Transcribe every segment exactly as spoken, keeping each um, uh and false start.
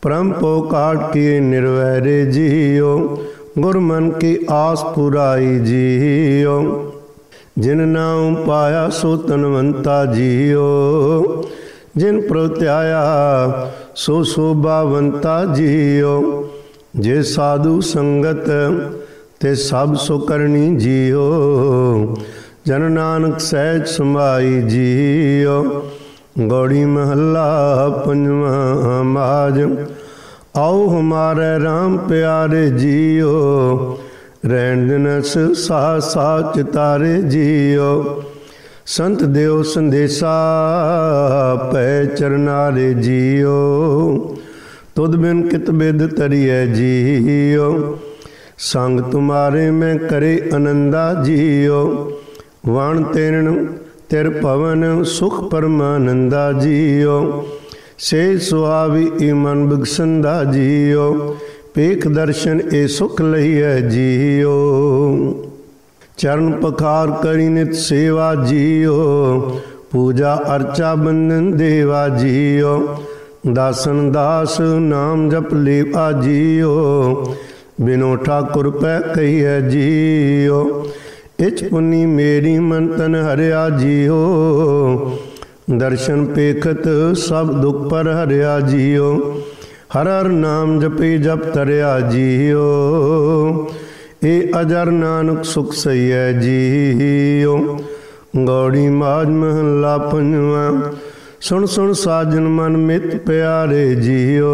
परम पोकाट किए निर्वैरे जियो, गुरमन की आस पुराई जियो। जिन नाम पाया सो तनवंता जियो, जिन प्रत्याया सो शोभावंता जियो। जे साधु संगत ते सब सो करनी जियो, जन नानक सहज समाई जियो। गौड़ी महला पंजवा माज, आओ हमारे राम प्यारे जियो। रैन दिनस सा सा चितारे जियो, संत देव संदेशा पै चरनारे जियो। तुद बिन कित बिद तरिए जियो, संग तुम्हारे में करे आनंदा जियो। वाण तेरण तिर पवन सुख परमानंदा जियो, से सुहावी ई मन बिगसंदा जियो। पेख दर्शन ए सुख लइए जियो, चरण पखार करी नित सेवा जियो। पूजा अर्चा बंदन देवा जियो, दासन दास नाम जप लेवा जियो। बिनो ठाकुर पै कहिए जियो, इच पुनी मेरी मन तन हरिया जियो। दर्शन पेखत सब दुख पर हरिया जियो, हर हर नाम जपे जप तरिया जियो। ए अजर नानक सुख सैया जियो। गौड़ी माज महला पंजवा, सुन सुन साजन मन मित प्यारे जियो।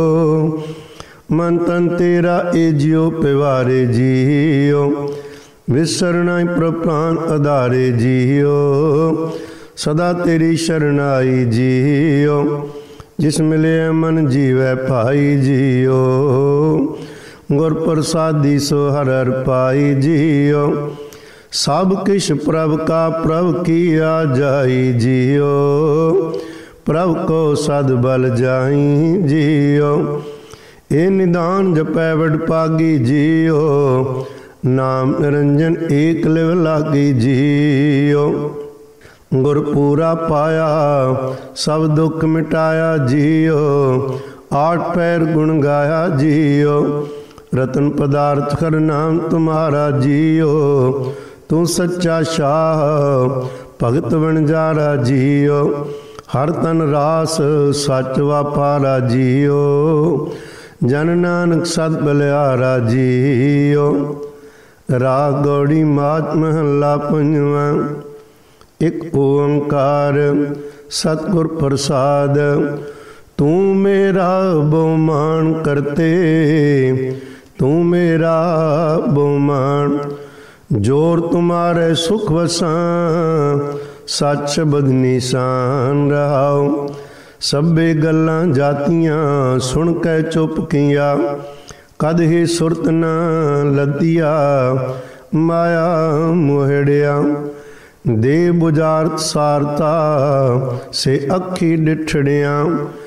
मन तन तेरा ए जियो पिवारे जियो, विसरना प्रप्राण आधारे जियो। सदा तेरी शरणाई जियो, जिस मिले मन जीवै भाई जियो। गुर प्रसादी सो हर हर पाई जियो, सब किश प्रभ का प्रभ किया जाई जियो। प्रभ को सद बल जाई जियो, ए निदान जपै वड पागी जियो। नाम निरंजन एक लिव लागी जियो। गुर पूरा पाया सब दुख मिटाया जियो। आठ पैर गुण गाया जियो, रतन पदार्थ कर नाम तुम्हारा जियो। तू सच्चा शाह भगत बनजारा जियो, हर तन रास सच वापारा जियो। जन नानक सद बलिहारा जियो। राग गौड़ी मात महला पंजवा, एक ओंकार सतगुर प्रसाद। तू मेरा बहुमान करते, तू मेरा बहुमान। जोर तुम्हारे सुख वसा, सच शब्द निशान रहाओ। सभे गल्लां जातियां सुन कै चुप किया, कद ही सुरत न लदिया माया मोहड़िया। दे बुझारत सारता से अखी डिठड़िया,